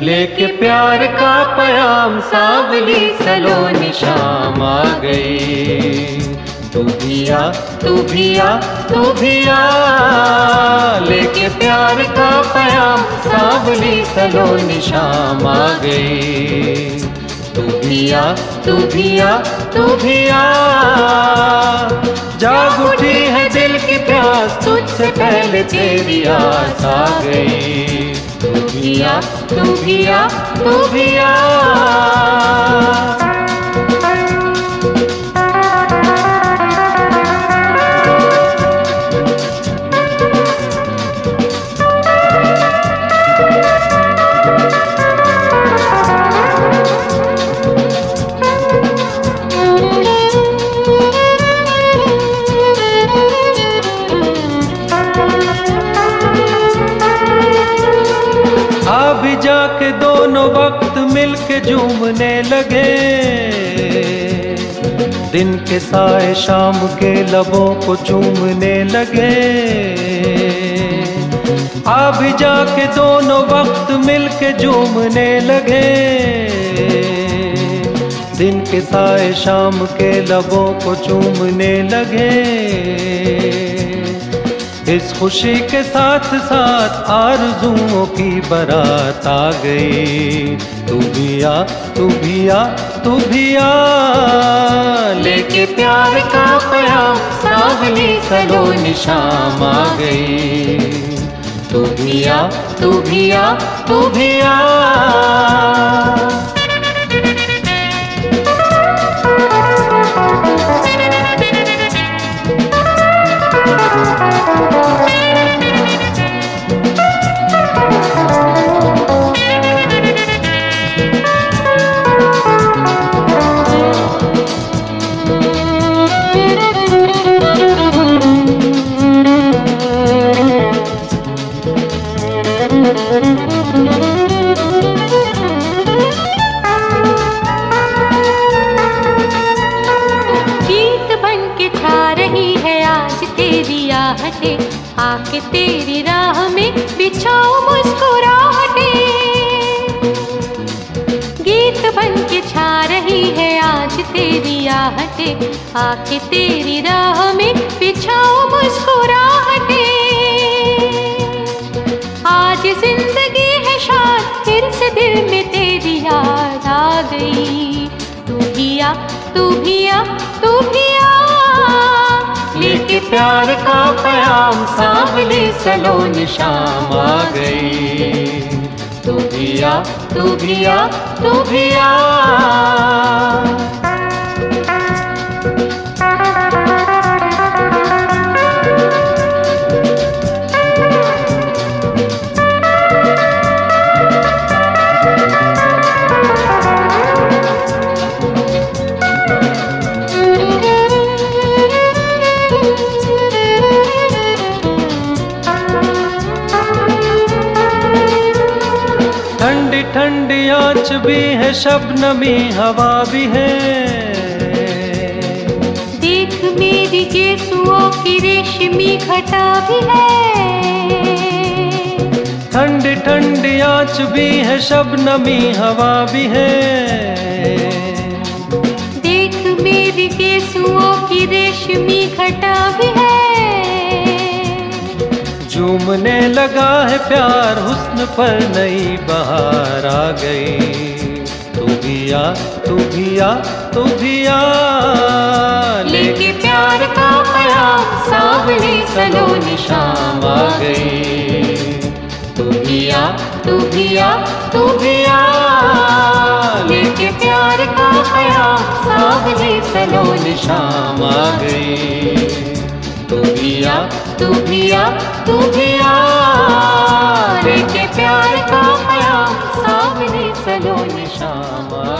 लेके प्यार का पयाम सांवली सलोनी शाम आ गई। तू भी आ, तू भी आ, तू भी आ, लेके प्यार का पयाम सांवली सलोनी शाम आ गई। तू भी आ, तू भी आ, तू भी आ, जाग उठी है दिल की प्यास तुझसे पहले तेरी आस आ गई। तू भी आ, तू भी आ, तू भी आ। अभी जाके दोनों वक्त मिलके झूमने लगे, दिन के साए शाम के लबों को चूमने लगे। अभी जाके दोनों वक्त मिलके झूमने लगे, दिन के साए शाम के लबों को चूमने लगे। इस खुशी के साथ साथ आरज़ुओं की बारात आ गई। तू भी आ, तू भी आ, तू भी आ, लेके प्यार का पयाम सांवली सलोनी शाम आ गई। तू भी आ, तू भी आ, तू भी आ। गीत बन के छा रही है आज तेरी आहटें, आके तेरी राह में बिछाओ मुस्कुराहटें। गीत बन के छा रही है आज तेरी आहटें, आके तेरी राह में बिछाओ मुस्कुराहटें। आज जिंदगी है शान फिर से दिल में तेरी याद आ गई। तू भी आ, तू भी आ, तू भी आ, लेके प्यार का पयाम सांवली सलोनी शाम आ गई। तू भी आ, तू भी आ, तू भी आ। ठंडी ठंडी आँच भी है, शबनमी हवा भी है। देख मेरी गेसुओं की रेशमी घटा भी है। ठंडी ठंडी आँच भी है, शबनमी हवा भी है। देख मेरी गेसुओं की रेशमी घटा भी है। झूमने लगा है प्यार हुस्न पर नई बहार आ गई। तू भी आ, तू भी आ, तू भी आ, लेके प्यार का पयाम सांवली सलोनी शाम आ गई। तू भी आ, तू भी आ, तू भी आ, लेके प्यार का पयाम सांवली सलोनी शाम आ गई। तू भी आ, तू भी आ, तू भी आ, लेके प्यार का पयाम सांवली सलोनी शाम आ